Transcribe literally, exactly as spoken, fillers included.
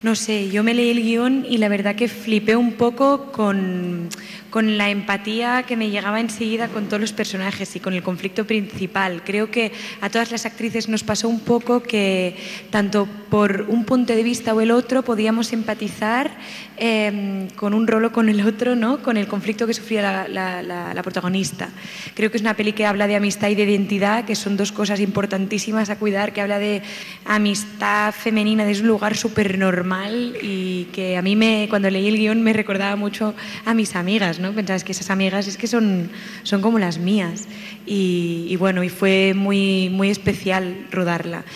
No sé, yo me leí el guión y la verdad que flipé un poco con, con la empatía que me llegaba enseguida con todos los personajes y con el conflicto principal. Creo que a todas las actrices nos pasó un poco que tanto por un punto de vista o el otro podíamos empatizar eh, con un rol o con el otro, ¿no? Con el conflicto que sufría la, la, la, la protagonista. Creo que es una peli que habla de amistad y de identidad, que son dos cosas importantísimas a cuidar, que habla de amistad femenina desde un lugar súper normal y que a mí me, cuando leí el guión me recordaba mucho a mis amigas, ¿no? Pensabas que esas amigas es que son, son como las mías y, y bueno, y fue muy, muy especial rodarla.